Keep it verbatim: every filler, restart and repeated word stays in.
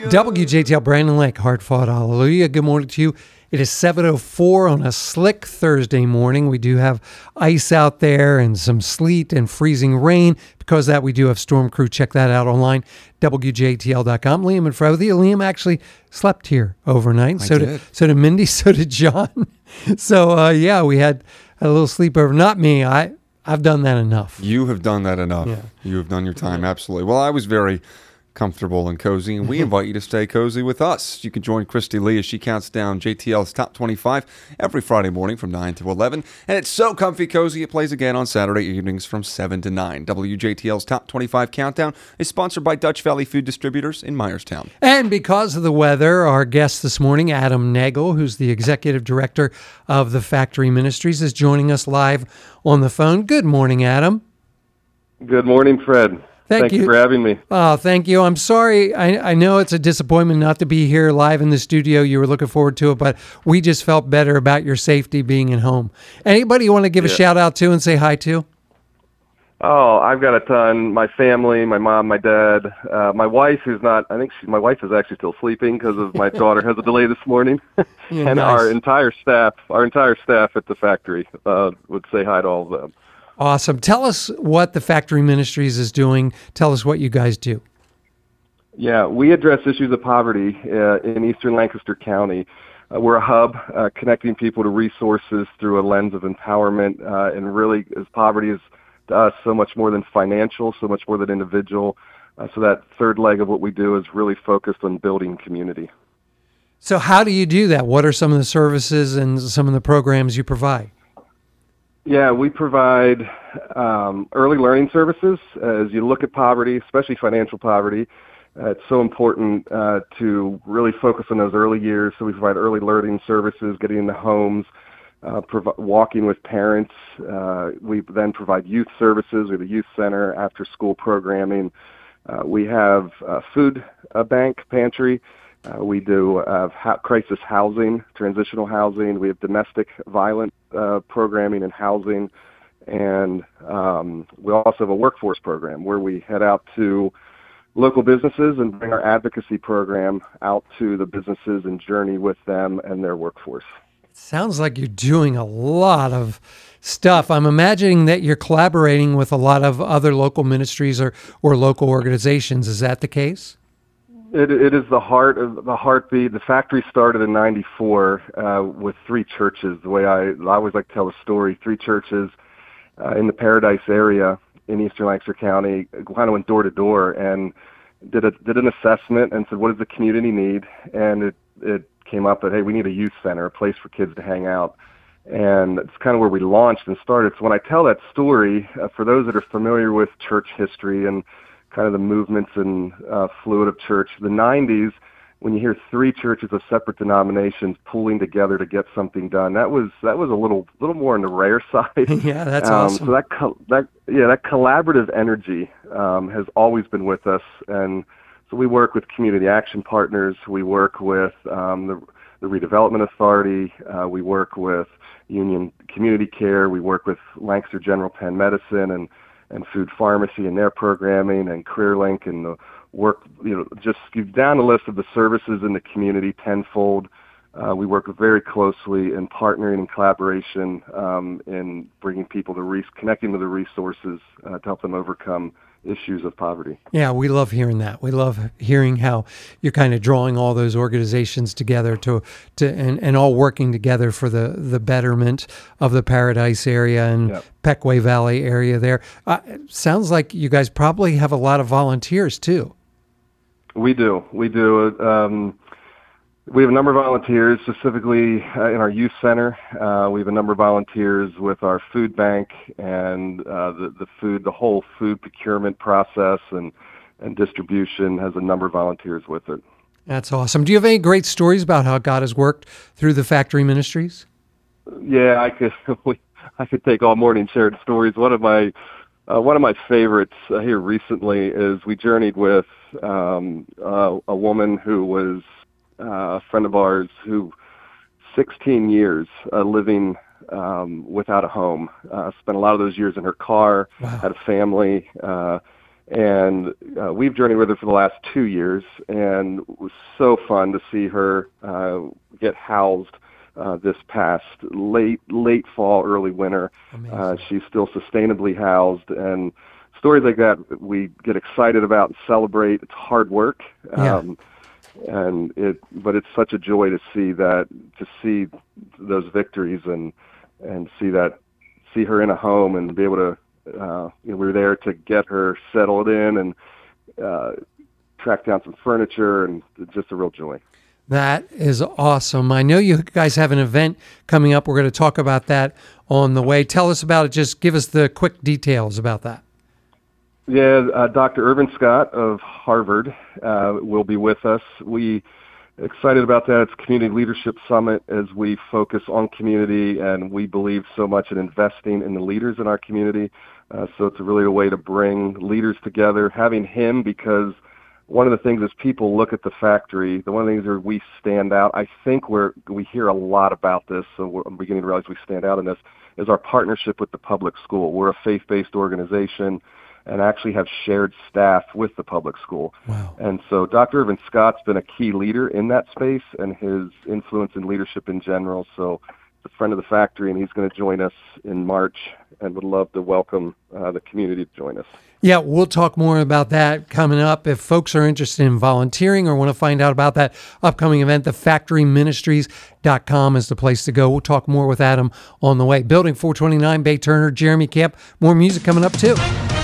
W J T L Brandon Lake, hard fought hallelujah. Good morning to you. It is seven oh four on a slick Thursday morning. We do have ice out there and some sleet and freezing rain. Because of that, we do have Storm Crew. Check that out online, W J T L dot com. Liam and Frothy. Liam actually slept here overnight. I so did. did so did Mindy. So did John. So uh, yeah, we had a little sleepover. Not me. I I've done that enough. You have done that enough. Yeah. You have done your time, absolutely. Well, I was very comfortable and cozy, and we invite you to stay cozy with us. You can join Christy Lee as she counts down J T L's Top twenty-five every Friday morning from nine to eleven. And it's so comfy cozy, it plays again on Saturday evenings from seven to nine. W J T L's Top twenty-five Countdown is sponsored by Dutch Valley Food Distributors in Myerstown. And because of the weather, our guest this morning, Adam Nagel, who's the executive director of the Factory Ministries, is joining us live on the phone. Good morning, Adam. Good morning, Fred. Thank, Thank you. you for having me. Oh, thank you. I'm sorry. I, I know it's a disappointment not to be here live in the studio. You were looking forward to it, but we just felt better about your safety being at home. Anybody you want to give Yeah. a shout out to and say hi to? Oh, I've got a ton. My family, my mom, my dad, uh, my wife, who's not, I think she, my wife is actually still sleeping because of my daughter has a delay this morning. Yeah, and nice. our entire staff, our entire staff at the factory uh, would say hi to all of them. Awesome. Tell us what the Factory Ministries is doing. Tell us what you guys do. Yeah, we address issues of poverty uh, in eastern Lancaster County. Uh, we're a hub uh, connecting people to resources through a lens of empowerment, uh, and really, as poverty is to us so much more than financial, so much more than individual. Uh, so that third leg of what we do is really focused on building community. So how do you do that? What are some of the services and some of the programs you provide? Yeah, we provide um, early learning services. As you look at poverty, especially financial poverty, uh, it's so important uh, to really focus on those early years. So we provide early learning services, getting into homes, uh, prov- walking with parents. Uh, we then provide youth services. We have a youth center, after-school programming. Uh, we have a food uh, bank, pantry. Uh, we do uh, ha- crisis housing, transitional housing. We have domestic violence uh, programming and housing. And um, we also have a workforce program where we head out to local businesses and bring our advocacy program out to the businesses and journey with them and their workforce. Sounds like you're doing a lot of stuff. I'm imagining that you're collaborating with a lot of other local ministries or, or local organizations. Is that the case? It, it is the heart of the heartbeat. The factory started in ninety-four uh, with three churches. The way I, I always like to tell the story, three churches uh, in the Paradise area in eastern Lancaster County kind of went door to door and did a did an assessment and said, what does the community need? And it it came up that, hey, we need a youth center, a place for kids to hang out. And it's kind of where we launched and started. So when I tell that story, uh, for those that are familiar with church history and kind of the movements and uh, fluid of church, the nineties, when you hear three churches of separate denominations pulling together to get something done, that was that was a little little more on the rare side. Yeah, that's um, awesome. So that co- that yeah that collaborative energy um, has always been with us, and so we work with community action partners. We work with um, the the redevelopment authority. Uh, we work with Union Community Care. We work with Lancaster General Penn Medicine and and food pharmacy and their programming and CareerLink and the work, you know, just give down the list of the services in the community tenfold. Uh, we work very closely in partnering and collaboration um, in bringing people to re- connecting to the resources uh, to help them overcome issues of poverty. Yeah, we love hearing that. We love hearing how you're kind of drawing all those organizations together to to and, and all working together for the, the betterment of the Paradise area and Yep. Pequay Valley area there. Uh, sounds like you guys probably have a lot of volunteers too. We do. We do. Um, we have a number of volunteers, specifically uh, in our youth center. Uh, we have a number of volunteers with our food bank and uh, the, the food, the whole food procurement process and, and distribution has a number of volunteers with it. That's awesome. Do you have any great stories about how God has worked through the Factory Ministries? Yeah, I could. I could take all morning sharing stories. One of my uh, one of my favorites uh, here recently is we journeyed with um, uh, a woman who was uh, a friend of ours who sixteen years uh, living um, without a home. Uh, spent a lot of those years in her car, Wow. had a family, uh, And uh, we've journeyed with her for the last two years, and it was so fun to see her uh, get housed uh, this past late late fall, early winter. Uh, she's still sustainably housed, and stories like that we get excited about and celebrate. It's hard work, um, yeah. and it, but it's such a joy to see that, to see those victories, and and see that, see her in a home and be able to. Uh, you know, we were there to get her settled in and uh, track down some furniture, and just a real joy. That is awesome. I know you guys have an event coming up. We're going to talk about that on the way. Tell us about it. Just give us the quick details about that. Yeah, uh, Doctor Irvin Scott of Harvard uh, will be with us. We excited about that. It's a Community Leadership Summit as we focus on community, and we believe so much in investing in the leaders in our community. Uh, so it's really a way to bring leaders together. Having him, because one of the things is people look at the factory, the one of the things where we stand out, I think we're, we hear a lot about this, so we're, I'm beginning to realize we stand out in this, is our partnership with the public school. We're a faith-based organization and actually have shared staff with the public school. Wow. And so Doctor Irvin Scott's been a key leader in that space, and his influence in leadership in general. So he's a friend of the factory, and he's going to join us in March, and would love to welcome uh, the community to join us. Yeah, we'll talk more about that coming up. If folks are interested in volunteering or want to find out about that upcoming event, the factory ministries dot com is the place to go. We'll talk more with Adam on the way. Building four twenty-nine, Bay Turner, Jeremy Camp. More music coming up too.